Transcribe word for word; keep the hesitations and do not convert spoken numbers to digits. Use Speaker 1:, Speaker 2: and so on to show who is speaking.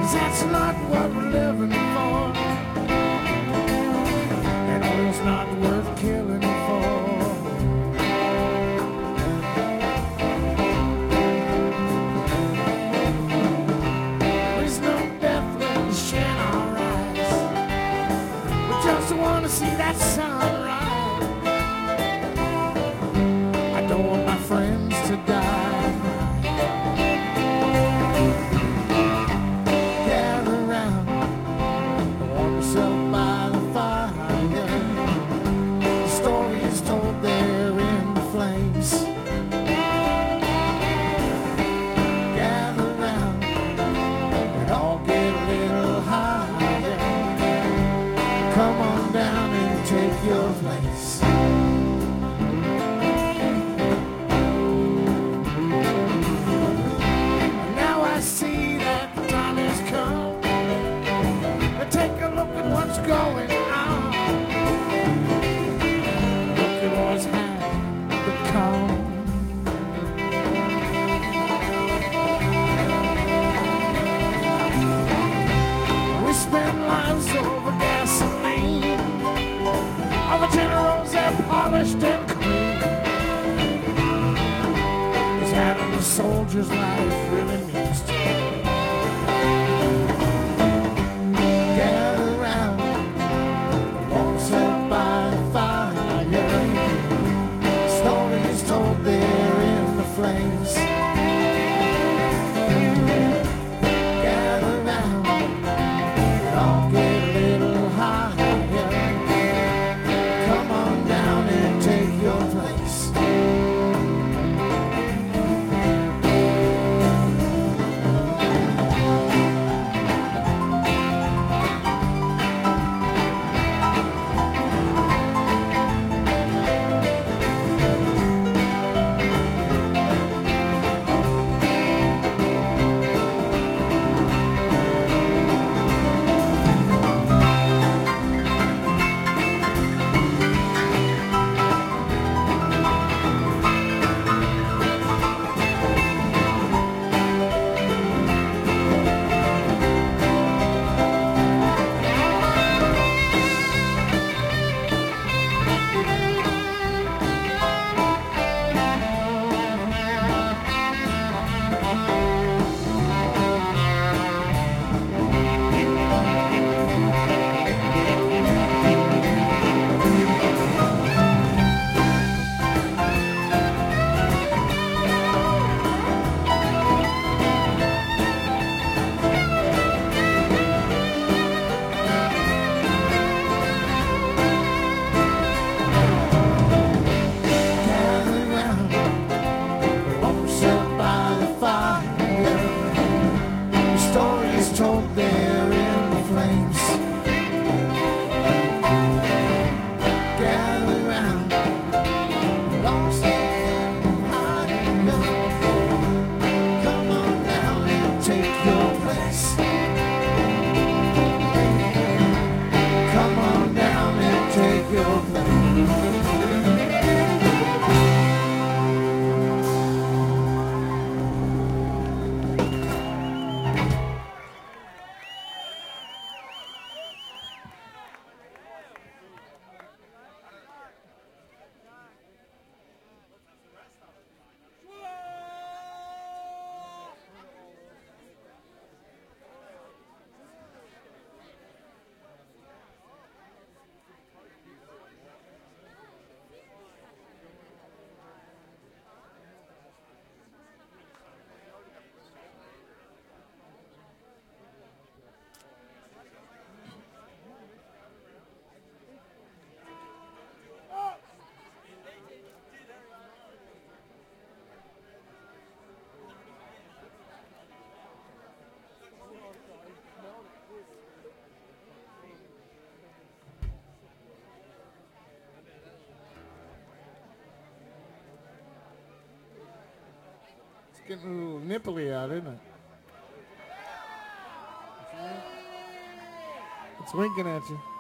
Speaker 1: that's not what we're living for, and oil's not worth killing for. There's no death in our eyes, we just want to see that sunrise. I don't want my friends to die. Your place. Now I see that the time has come to take a look at what's going on. Look at what's happened become. We spend lives over gasoline. All the generals are polished and clean. Is having a soldier's life really means to me. Gather round, won't sit by the fire. Stories told there in the flames. Gather round, all get a little higher. Take your place. Told there in the flames. Gather round, lost and high enough. Come on down and take your place. Come on down and take your place. Getting a little nipply out, isn't it? It's winking at you.